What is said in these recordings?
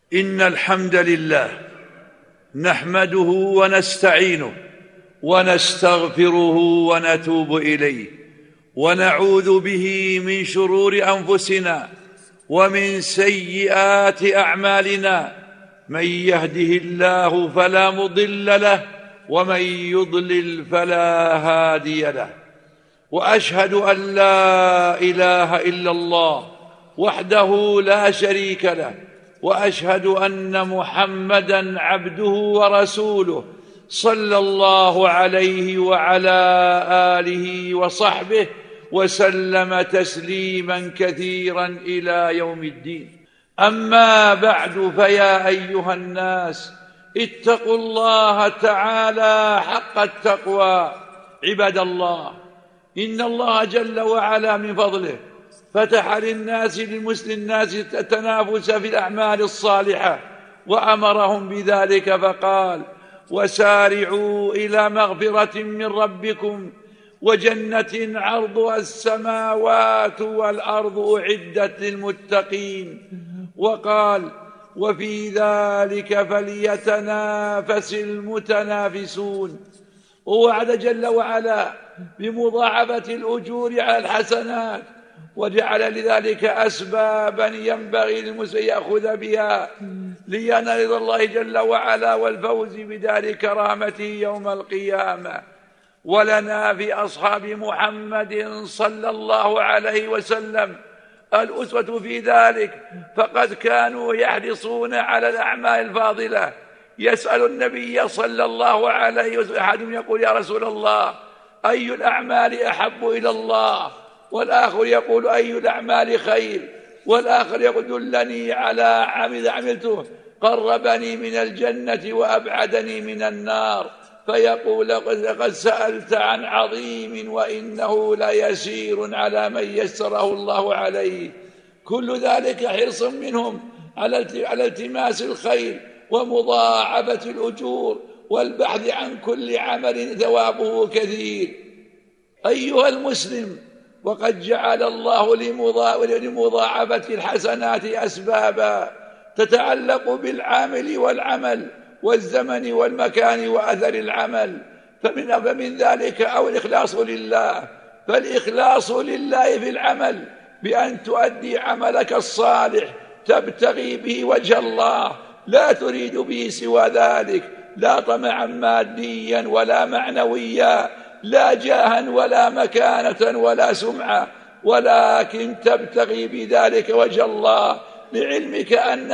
إن الحمد لله نحمده ونستعينه ونستغفره ونتوب إليه، ونعوذ به من شرور أنفسنا ومن سيئات أعمالنا. من يهده الله فلا مضل له، ومن يضلل فلا هادي له. وأشهد أن لا إله إلا الله وحده لا شريك له، وأشهد أن محمدًا عبده ورسوله صلى الله عليه وعلى آله وصحبه وسلم تسليمًا كثيرًا إلى يوم الدين. أما بعد، فيا أيها الناس، اتقوا الله تعالى حق التقوى. عباد الله، إن الله جل وعلا من فضله فتح للناس التنافس في الأعمال الصالحة، وأمرهم بذلك فقال: وسارعوا إلى مغفرة من ربكم وجنة عرضها السماوات والأرض أعدت للمتقين. وقال: وفي ذلك فليتنافس المتنافسون. ووعد جل وعلا بمضاعفة الأجور على الحسنات، وجعل لذلك أسبابا ينبغي للمسلم يأخذ بها لينال رضا الله جل وعلا والفوز بدار كرامته يوم القيامة. ولنا في أصحاب محمد صلى الله عليه وسلم الأسوة في ذلك، فقد كانوا يحرصون على الأعمال الفاضلة. يسأل النبي صلى الله عليه وسلم أحدهم يقول: يا رسول الله، أي الأعمال أحب إلى الله؟ والآخر يقول: أي الأعمال خير؟ والآخر يقول: دلني على عمل عملته قربني من الجنة وأبعدني من النار. فيقول: لقد سألت عن عظيم وإنه ليسير على من يسره الله عليه. كل ذلك حرص منهم على التماس الخير ومضاعفة الأجور والبحث عن كل عمل ثوابه كثير. أيها المسلم، وقد جعل الله لمضاعفة الحسنات أسبابا تتعلق بالعامل والعمل والزمن والمكان وأثر العمل، فمن ذلك أو الإخلاص لله. فالإخلاص لله في العمل بأن تؤدي عملك الصالح تبتغي به وجه الله، لا تريد به سوى ذلك، لا طمعا ماديا ولا معنويا، لا جاها ولا مكانة ولا سمعة، ولكن تبتغي بذلك وجه الله، لعلمك أن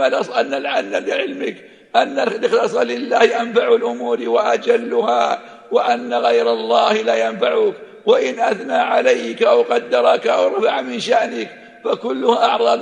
الإخلاص لله أنفع الأمور وأجلها، وأن غير الله لا ينفعك، وإن أثنى عليك أو قدرك أو رفع من شأنك فكلها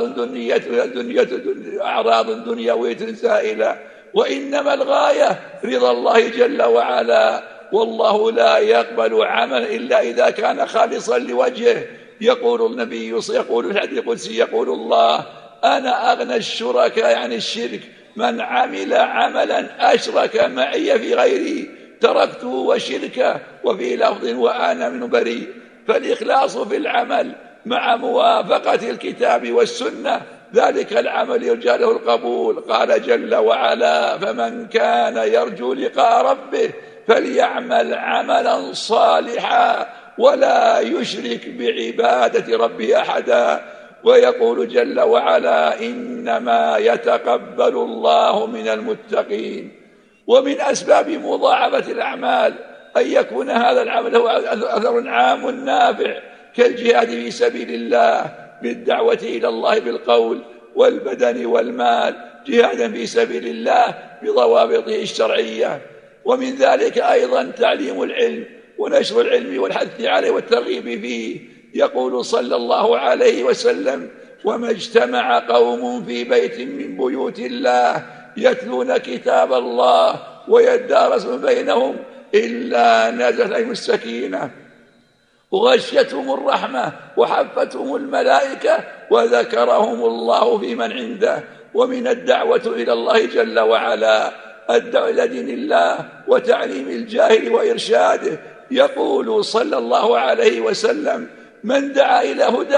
أعراض دنيوية زائلة، وإنما الغاية رضا الله جل وعلا. والله لا يقبل عملا إلا إذا كان خالصا لوجهه. يقول النبي يقول في الحديث القدسي: يقول الله: أنا أغنى الشركاء عن الشرك، من عمل عملا أشرك معي في غيري تركته وشركه. وفي لفظ: وأنا منه بريء. فالإخلاص في العمل مع موافقة الكتاب والسنة، ذلك العمل يرجى له القبول. قال جل وعلا: فمن كان يرجو لقاء ربه فليعمل عملا صالحا ولا يشرك بعبادة ربه أحدا. ويقول جل وعلا: إنما يتقبل الله من المتقين. ومن أسباب مضاعفة الأعمال أن يكون هذا العمل له أثر عام نافع، كالجهاد في سبيل الله بالدعوة إلى الله بالقول والبدن والمال، جهادا في سبيل الله بضوابطه الشرعية. ومن ذلك أيضا تعليم العلم ونشر العلم والحث عليه والترغيب فيه. يقول صلى الله عليه وسلم: وما اجتمع قوم في بيت من بيوت الله يتلون كتاب الله ويدارسون بينهم إلا نزلت عليهم السكينة وغشيتهم الرحمة وحفتهم الملائكة وذكرهم الله في من عنده. ومن الدعوة إلى الله جل وعلا الدعوة إلى دين الله وتعليم الجاهل وإرشاده. يقول صلى الله عليه وسلم: من دعا إلى هدى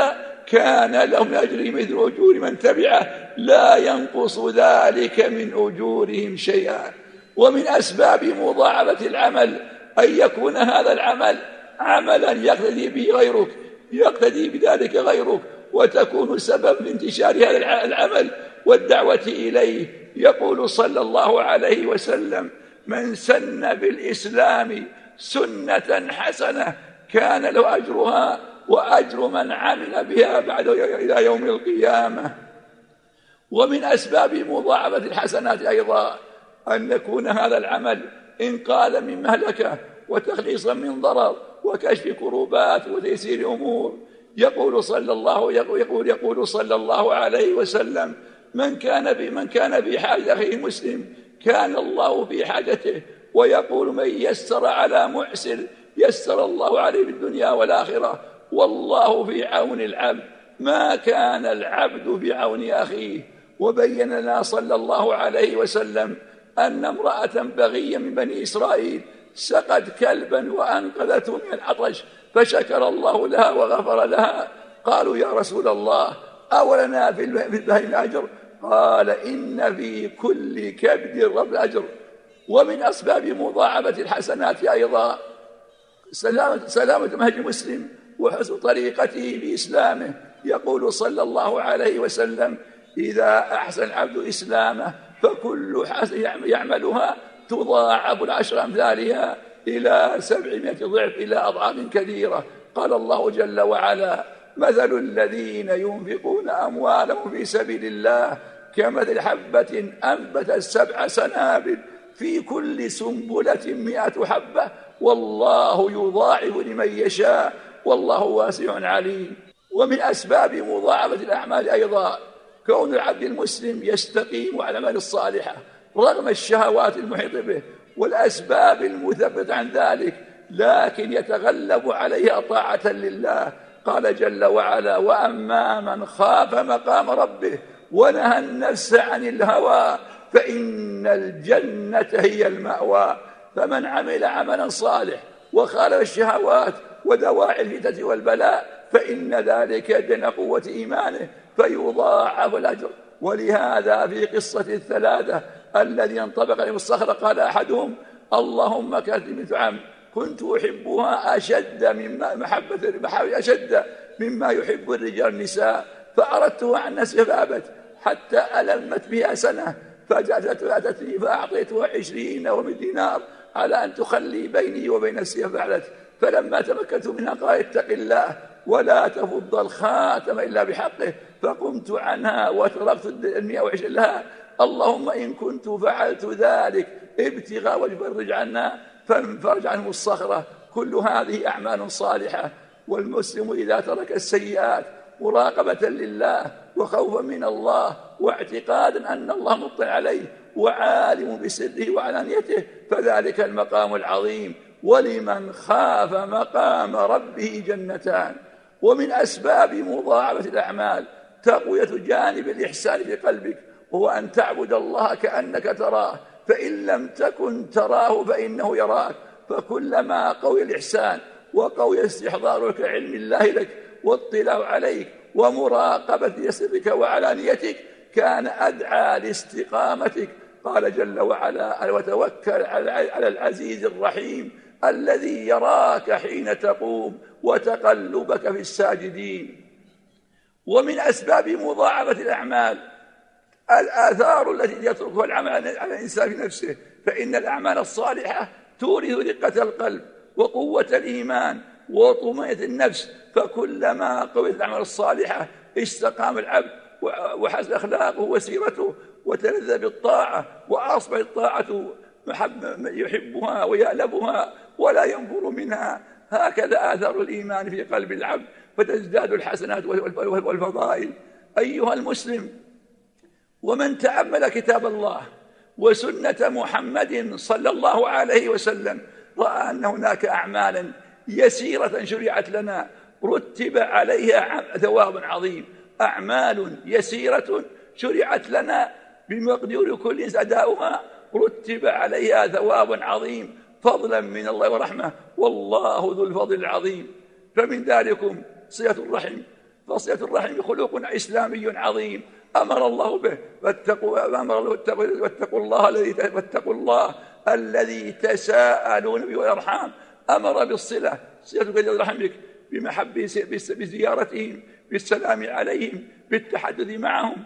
كان لهم أجر مثل أجور من تبعه لا ينقص ذلك من أجورهم شيئا. ومن أسباب مضاعفة العمل أن يكون هذا العمل عملا يقتدي به غيرك، يقتدي بذلك غيرك، وتكون سبب لانتشار هذا العمل والدعوة إليه. يقول صلى الله عليه وسلم: من سن بالإسلام سنة حسنة كان له أجرها وأجر من عمل بها بعد إلى يوم القيامة. ومن أسباب مضاعفة الحسنات أيضا أن يكون هذا العمل إنقاذا من مهلكة وتخليصا من ضرر وكشف كروبات وتيسير أمور. يقول صلى الله عليه وسلم: من كان في حاجة أخيه مسلم كان الله في حاجته. ويقول: من يسر على معسر يسر الله عليه في الدنيا والآخرة. والله في عون العبد ما كان العبد في عون أخيه. وبين لنا صلى الله عليه وسلم أن امرأة بغية من بني إسرائيل سقت كلبا وأنقذته من العطش فشكر الله لها وغفر لها. قالوا: يا رسول الله أولنا في البهائم أجر؟ قال: إن في كل كبد رب أجر. ومن أسباب مضاعفة الحسنات أيضا سلامة منهج مسلم وحسن طريقته في إسلامه. يقول صلى الله عليه وسلم: إذا أحسن العبد إسلامه فكل حسن يعملها تضاعف العشر أمثالها إلى 700 ضعف إلى أضعاف كثيرة. قال الله جل وعلا: مثل الذين ينفقون أموالهم في سبيل الله كمثل حبة أنبتت 7 سنابل في كل سنبلة 100 حبة والله يضاعف لمن يشاء والله واسع عليم. ومن أسباب مضاعفة الأعمال أيضا كون العبد المسلم يستقيم على الأعمال الصالحة رغم الشهوات المحيطة به والأسباب المثبتة عن ذلك، لكن يتغلب عليها طاعة لله. قال جل وعلا: وأما من خاف مقام ربه ونهى النفس عن الهوى فإن الجنة هي المأوى. فمن عمل عملا صالح وخالف الشهوات ودواعي الفتنة والبلاء فإن ذلك يدل قوة إيمانه فيضاعف الأجر. ولهذا في قصة الثلاثة الذي انطبق عليهم الصخرة قال أحدهم: اللهم كاتب عم كنت أحبها أشد مما يحب الرجال النساء فأردتها عن نفسي فأبت حتى ألمت بها سنة فأتتني فأعطيتها 20 دينار على أن تخلي بيني وبين نفسي ففعلت. فلما تمكنت منها قال: اتق الله ولا تفض الخاتم إلا بحقه. فقمت عنها وتركت 120 لها. اللهم إن كنت فعلت ذلك ابتغاء وجه فرج عنا فانفرج عنهم الصخرة. كل هذه أعمال صالحة. والمسلم إذا ترك السيئات مراقبة لله وخوفا من الله واعتقادا أن الله مطلع عليه وعالم بسره وعلانيته فذلك المقام العظيم. ولمن خاف مقام ربه جنتان. ومن أسباب مضاعفة الأعمال تقوية جانب الإحسان في قلبك، وهو أن تعبد الله كأنك تراه فإن لم تكن تراه فإنه يراك. فكلما قوي الإحسان وقوي استحضارك علم الله لك واطلاع عليك ومراقبة سرك وعلانيتك كان أدعى لاستقامتك. قال جل وعلا: وتوكل على العزيز الرحيم الذي يراك حين تقوم وتقلبك في الساجدين. ومن أسباب مضاعفة الأعمال الآثار التي يتركها العمل على الإنسان في نفسه. فإن الأعمال الصالحة تورث رقة القلب وقوة الإيمان وطمأنينة النفس. فكلما قويت الأعمال الصالحة استقام العبد وحسن أخلاقه وسيرته وتلذذ بالطاعة وأصبحت الطاعة يحبها ويألبها ولا ينفر منها. هكذا آثار الإيمان في قلب العبد فتزداد الحسنات والفضائل. أيها المسلم، ومن تأمل كتاب الله وسنة محمد صلى الله عليه وسلم رأى أن هناك أعمالا يسيرة شرعت لنا رتب عليها ثواب عظيم. أعمال يسيرة شرعت لنا بمقدور كل أداؤها رتب عليها ثواب عظيم فضلا من الله ورحمة والله ذو الفضل العظيم. فمن ذلكم صلة الرحم فصلة الرحم خلق إسلامي عظيم أمر الله به، واتقوا الله الذي تساءلون به والأرحام. أمر بالصلة، صلة رحمك بزيارتهم، بالسلام عليهم، بالتحدث معهم،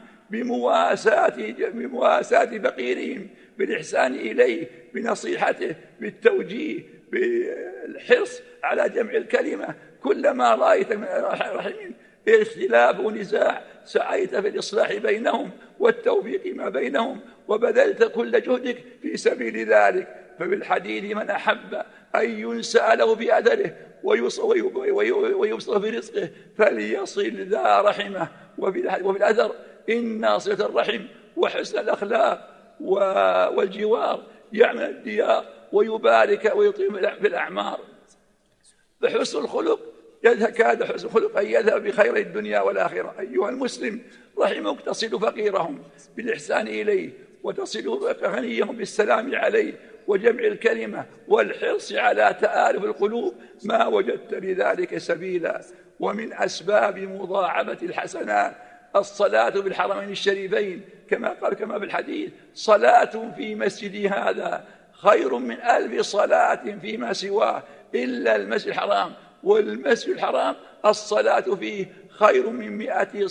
بمواساة فقيرهم، بالإحسان إليه، بنصيحته، بالتوجيه، بالحرص على جمع الكلمة. كلما رأيت من رحم اختلاف ونزاع سعيت في الإصلاح بينهم والتوفيق ما بينهم، وبذلت كل جهدك في سبيل ذلك. فبالحديث من أحب أن ينسأ له بأثره ويبصر برزقه فليصل ذا رحمه. وفي الأثر إن صلة الرحم وحسن الأخلاق والجوار يعمل الديار ويبارك ويطيب في الأعمار. فحسن الخلق كاد حسن الخلق أن يذهب بخير الدنيا والآخرة. أيها المسلم، رحمك تصل فقيرهم بالإحسان إليه، وتصل غنيهم بالسلام عليه وجمع الكلمة والحرص على تآلف القلوب ما وجدت لذلك سبيلا. ومن أسباب مضاعفة الحسنات الصلاة بالحرمين الشريفين، كما بالحديث: صلاة في مسجدي هذا خير من 1000 صلاة فيما سواه إلا المسجد الحرام، والمسجد الحرام الصلاة فيه خير من 100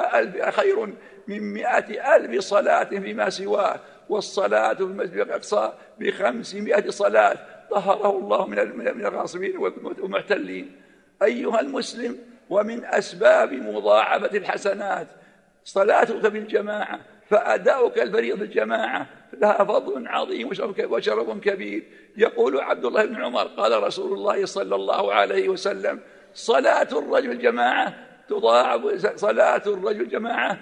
ألف صلاة فيما سواه، والصلاة في المسجد الأقصى ب500 صلاة طهره الله من الغاصبين والمعتلين. أيها المسلم، ومن أسباب مضاعفة الحسنات صلاتك بالجماعة، فأداؤك الفريضة الجماعة لها فضل عظيم وشرف كبير. يقول عبد الله بن عمر: قال رسول الله صلى الله عليه وسلم: صلاة الرجل الجماعة تضاعف، صلاة الرجل الجماعة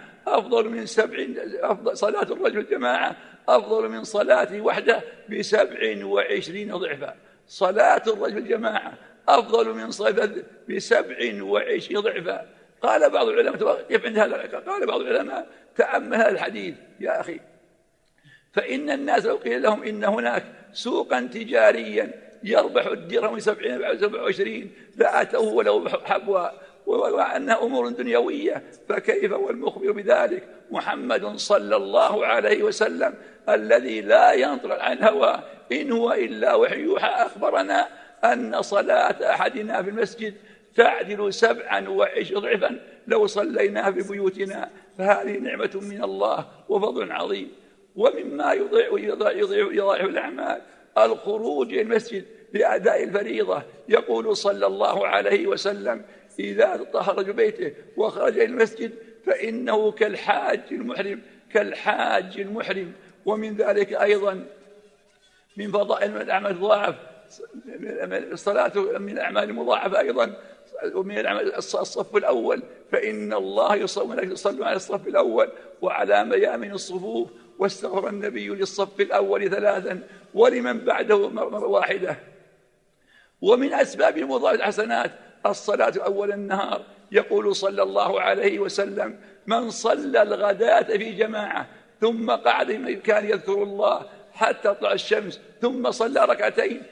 صلاة الرجل الجماعة أفضل من صلاته وحده ب27 ضعفا. صلاة الرجل الجماعة أفضل من صلاته ب27 ضعفا. قال بعض العلماء: كيف عند هذا؟ قال بعض العلماء: تأمل هذا الحديث يا أخي، فإن الناس لو قيل لهم إن هناك سوقا تجاريا يربح الدرهم 27 لأتوه ولو حبوا، وأنها أمور دنيوية، فكيف والمخبر بذلك محمد صلى الله عليه وسلم الذي لا ينطق عن هوى إن هو إلا وحي يوحى، أخبرنا أن صلاة أحدنا في المسجد تعدل 27 ضعفا لو صليناها في بيوتنا. فهذه نعمة من الله وفضل عظيم. ومما يضاعف الأعمال الخروج إلى المسجد لأداء الفريضة. يقول صلى الله عليه وسلم: إذا طهر رجل بيته وخرج إلى المسجد فإنه كالحاج المحرم. ومن ذلك أيضا من فضائل الأعمال المضاعف الصلاة، من الأعمال المضاعفة أيضا ومن الأعمال الصف الأول، فإن الله يصلون على الصف الأول وعلى ميامن الصفوف، واستغفر النبي للصف الأول 3 ولمن بعده مرة واحدة. ومن أسباب مضاعفة الحسنات الصلاة أول النهار. يقول صلى الله عليه وسلم: من صلى الغداة في جماعة ثم قعد كان يذكر الله حتى تطلع الشمس ثم صلى ركعتين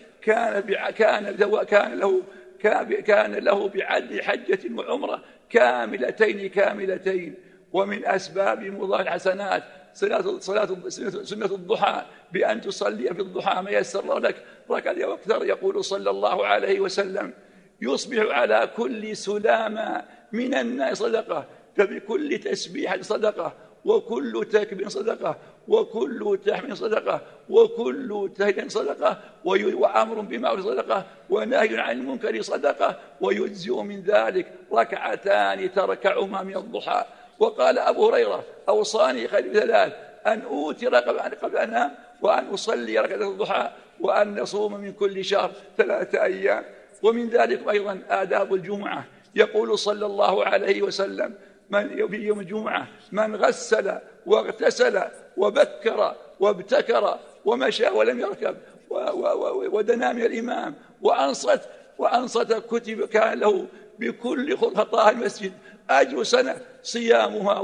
كان له بعدل حجة وعمرة كاملتين. ومن أسباب مضاعفة الحسنات سنة الضحى، بأن تصلي في الضحى ما يسر لك ركعة واكثر. يقول صلى الله عليه وسلم: يصبح على كل سلامة من الناس صدقة، فبكل تسبيحة صدقة، وكل تكبير صدقة، وكل تحميد صدقة، وكل تهليل صدقة، وأمر بمعروف صدقة، ونهي عن المنكر صدقة، ويجزئ من ذلك 2 تركعهما من الضحى. وقال أبو هريرة: أوصاني خليل 3: أن أوتر قبل أن أنام، وأن أصلي ركعة الضحى، وأن نصوم من كل شهر 3 أيام. ومن ذلك أيضا آداب الجمعة. يقول صلى الله عليه وسلم: في يوم الجمعة من غسل واغتسل وبكر وابتكر ومشى ولم يركب ودنا من الإمام وأنصت كتب كان له بكل خطاها المسجد أجر سنة صيامها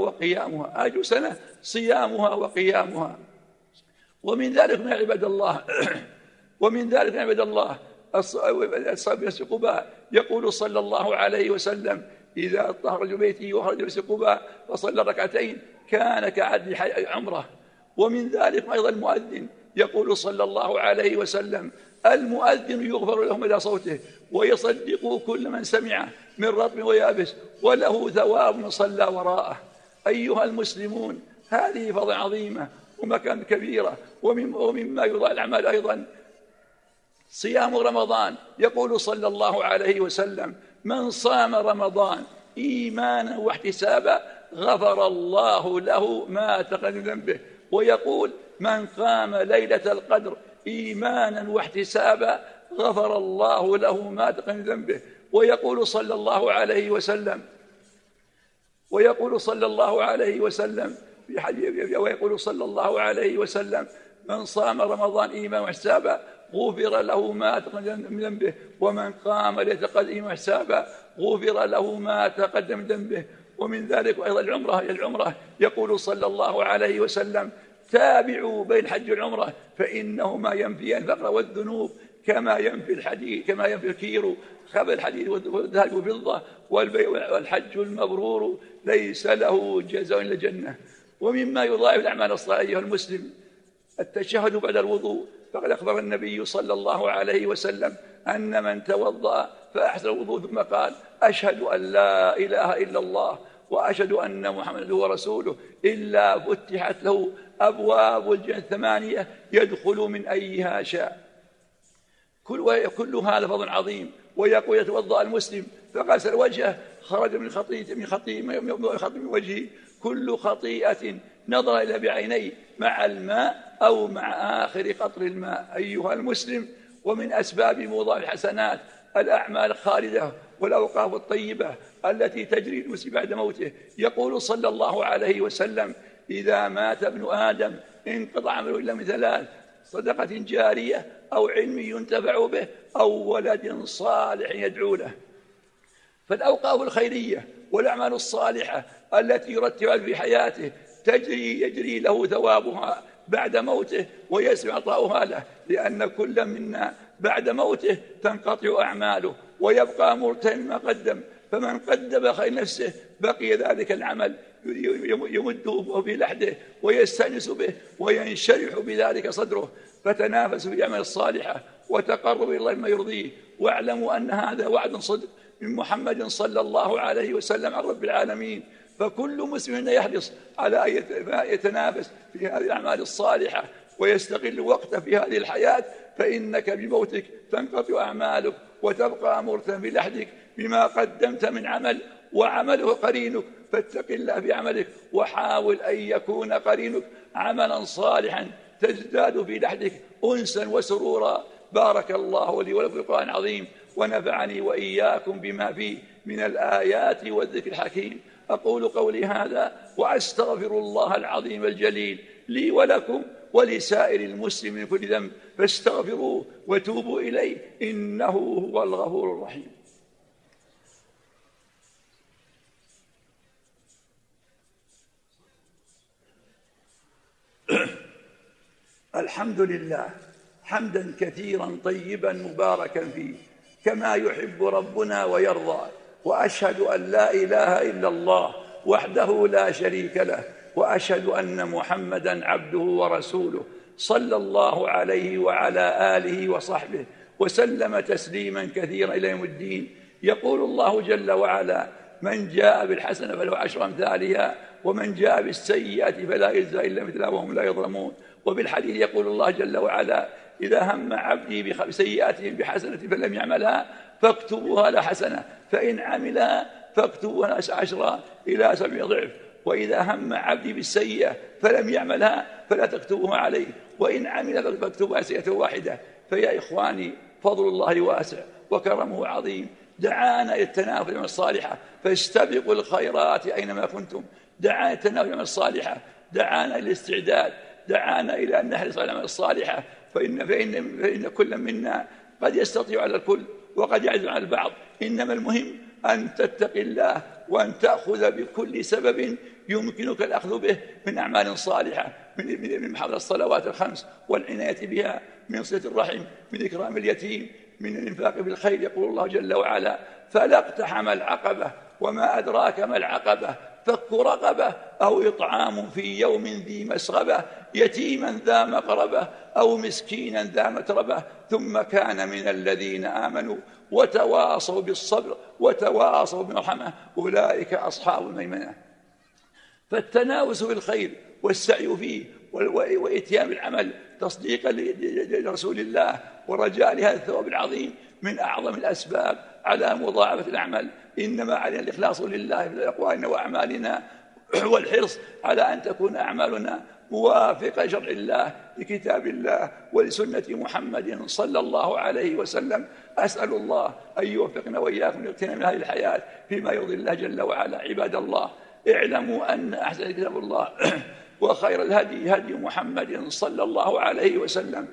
وقيامها. ومن ذلك من عباد الله أصحاب قباء. يقول صلى الله عليه وسلم: إذا طهر بيته وخرج من قباء فصلى ركعتين كان كعدل عمره. ومن ذلك أيضا المؤذن، يقول صلى الله عليه وسلم: المؤذن يغفر لهم إلى صوته ويصدق كل من سمعه من رطب ويابس وله ثواب من صلى وراءه. أيها المسلمون، هذه فضل عظيمة ومكان كبيرة. ومما يضاع الأعمال أيضا صيام رمضان. يقول صلى الله عليه وسلم: من صام رمضان إيمانا واحتسابا غفر الله له ما تقدم من ذنبه. ويقول: من قام ليلة القدر إيمانا واحتسابا غفر الله له ما تقدم من ذنبه. ويقول صلى الله عليه وسلم من صام رمضان إيمانا واحتسابا غفر له ما تقدم من ذنبه، ومن قام ليلة القدر إيمانا واحتسابا غفر له ما تقدم من ذنبه. ومن ذلك أيضا العمرة. يقول صلى الله عليه وسلم: تابعوا بين الحج والعمرة فإنهما ينفيان الفقر والذنوب كما ينفي الكير خبز الحديد والذهب والفضة، والحج المبرور ليس له جزاء إلا الجنة. ومما يضاعف الأعمال الصالحة أيها المسلم التشهد بعد الوضوء. فقد أخبر النبي صلى الله عليه وسلم أن من توضأ فأحسن الوضوء ثم قال: أشهد أن لا إله إلا الله وأشهد أن محمدا هو رسوله إلا فتحت له أبواب الجنة 8 يدخل من أيها شاء. كل هذا فضل عظيم. ويقول: يتوضأ المسلم فغسل وجهه خرج من خطيئة من وجهه كل خطيئة نظر إلى بعينيه مع الماء أو مع آخر قطر الماء. أيها المسلم، ومن أسباب موضوع الحسنات الأعمال الخالدة والأوقاف الطيبة التي تجري المسلم بعد موته. يقول صلى الله عليه وسلم: إذا مات ابن آدم انقطع عمله إلا من 3: صدقة جارية أو علم ينتفع به أو ولد صالح يدعو له. فالأوقاف الخيرية والأعمال الصالحة التي يرتبها في حياته يجري له ثوابها بعد موته ويسمع عطاؤها له، لأن كل منا بعد موته تنقطع أعماله ويبقى مرتهن ما قدم. فمن قدم خير نفسه بقي ذلك العمل يمده في لحده ويستأنس به وينشرح بذلك صدره. فتنافسوا في الأعمال الصالحة وتقربوا إلى الله بما يرضيه، واعلموا أن هذا وعد صدق من محمد صلى الله عليه وسلم عن رب العالمين. فكل مسلم يحرص على أن يتنافس في هذه الأعمال الصالحة ويستغل وقته في هذه الحياة، فإنك بموتك تنقطع أعمالك وتبقى مرتهن بلحدك بما قدمت من عمل، وعمله قرينك. فاتق الله في عملك وحاول أن يكون قرينك عملا صالحا تزداد في لحدك أنسا وسرورا. بارك الله لي ولكم في القرآن العظيم ونفعني وإياكم بما فيه من الآيات والذكر الحكيم. أقول قولي هذا وأستغفر الله العظيم الجليل لي ولكم ولسائر المسلمين من كل ذنب فاستغفروه وتوبوا إليه إنه هو الغفور الرحيم. الحمد لله حمدا كثيرا طيبا مباركا فيه كما يحب ربنا ويرضى. وأشهد أن لا إله إلا الله وحده لا شريك له، وأشهد أن محمدا عبده ورسوله صلى الله عليه وعلى آله وصحبه وسلم تسليما كثيرا إلى يوم الدين. يقول الله جل وعلا: من جاء بالحسنة فله 10 أمثالها ومن جاء بالسيئة فلا يجزى إلا مثلها وهم لا يظلمون. وبالحديث يقول الله جل وعلا: إذا هم عبدي بسيئة بحسنة فلم يعملها فاكتبوها له حسنة، فإن عملها فاكتبوها 10 إلى 7 ضعف. وإذا هم عبدي بالسيئة فلم يعملها فلا تكتبوها عليه، وإن عمل فاكتبوها سيئة واحدة. فيا إخواني، فضل الله واسع وكرمه عظيم. دعانا إلى التنافس بالأعمال الصالحة فاستبقوا الخيرات أينما كنتم. دعانا التنافس بالأعمال الصالحة، دعانا إلى الاستعداد، دعانا إلى أن نحرص على الأعمال الصالحة. فإن كل منا قد يستطيع على الكل وقد يعجز على البعض. إنما المهم أن تتقي الله وأن تأخذ بكل سبب يمكنك الأخذ به من أعمال صالحة، من محافظة الصلوات الخمس والعناية بها، من صلة الرحم، من إكرام اليتيم، من الإنفاق بالخير. يقول الله جل وعلا: فلا اقتحم العقبة وما أدراك ما العقبة فك رقبة أو إطعام في يوم ذي مسغبة يتيما ذا مقربة أو مسكينا ذا متربة ثم كان من الذين آمنوا وتواصوا بالصبر وتواصوا بالرحمة أولئك أصحاب الميمنة. فالتناوس بالخير والسعي فيه وإتيان بالعمل تصديقا لرسول الله ورجاء لهذا الثواب العظيم من أعظم الأسباب على مضاعفة الأعمال. إنما علينا الإخلاص لله في أقوالنا وأعمالنا والحرص على أن تكون أعمالنا موافقة شرع الله لكتاب الله ولسنة محمد صلى الله عليه وسلم. أسأل الله أن يوفقنا وإياكم لاغتنام من هذه الحياة فيما يرضي الله جل وعلا. عباد الله، اعلموا أن أحسن كتاب الله وخير الهدي هدي محمد صلى الله عليه وسلم،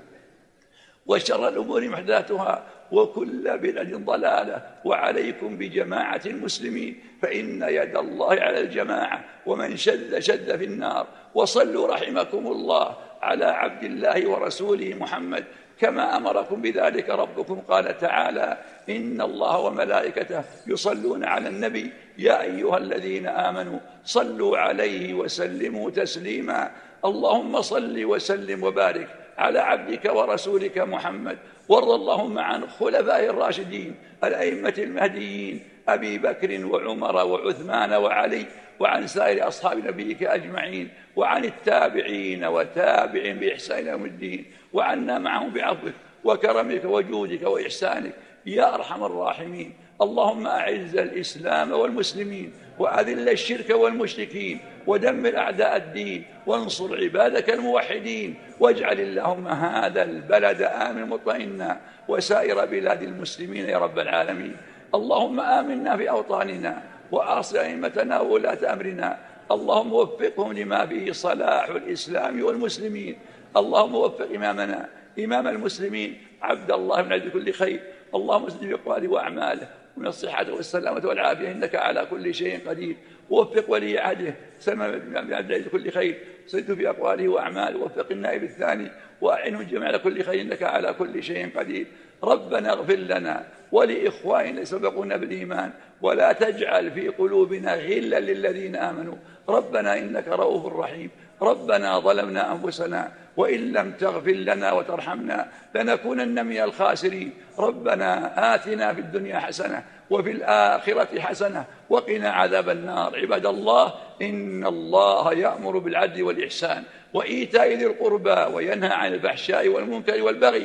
وشر الأمور محدثاتها وكل بدعة ضلالة، وعليكم بجماعة المسلمين فإن يد الله على الجماعة ومن شذ شذ في النار. وصلوا رحمكم الله على عبد الله ورسوله محمد كما أمركم بذلك ربكم. قال تعالى: إن الله وملائكته يصلون على النبي يا أيها الذين آمنوا صلوا عليه وسلموا تسليما. اللهم صل وسلم وبارك على عبدك ورسولك محمد، وارض اللهم عن خلفائه الراشدين الأئمة المهديين أبي بكر وعمر وعثمان وعلي، وعن سائر أصحاب نبيك أجمعين، وعن التابعين وتابعين بإحسان يوم الدين، وعنا معهم بعفوك وكرمك وجودك وإحسانك يا أرحم الراحمين. اللهم أعز الإسلام والمسلمين وأذل الشرك والمشركين ودمر أعداء الدين وانصر عبادك الموحدين، واجعل اللهم هذا البلد آمن مطمئنا وسائر بلاد المسلمين يا رب العالمين. اللهم آمنا في أوطاننا وأصلح أئمتنا وولاة أمرنا. اللهم وفقهم لما فيه صلاح الإسلام والمسلمين. اللهم وفق إمامنا إمام المسلمين عبد الله بن عبد كل خير. اللهم اسلم بأقواله وأعماله من الصحة والسلامة والعافية إنك على كل شيء قدير. ووفق ولي عهده سلمان بن عبد العزيز كل خير، صدق في أقواله وأعماله. ووفق النائب الثاني وأعنه جميعا على كل خير إنك على كل شيء قدير. ربنا اغفر لنا ولإخواننا سبقونا بالإيمان، ولا تجعل في قلوبنا غلا للذين آمنوا. ربنا إنك رؤوف رحيم. ربنا ظلمنا أنفسنا وإن لم تغفر لنا وترحمنا لنكونن من الخاسرين. ربنا آتنا في الدنيا حسنة وفي الآخرة حسنة وقنا عذاب النار. عباد الله، إن الله يأمر بالعدل والإحسان وإيتاء ذي القربى وينهى عن الفحشاء والمنكر والبغي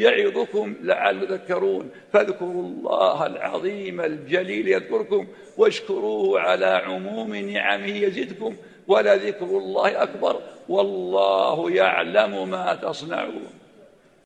يعظكم لعلكم تذكرون. فاذكروا الله العظيم الجليل يذكركم واشكروه على عموم نعمه يزدكم ولذكر الله أكبر والله يعلم ما تصنعون.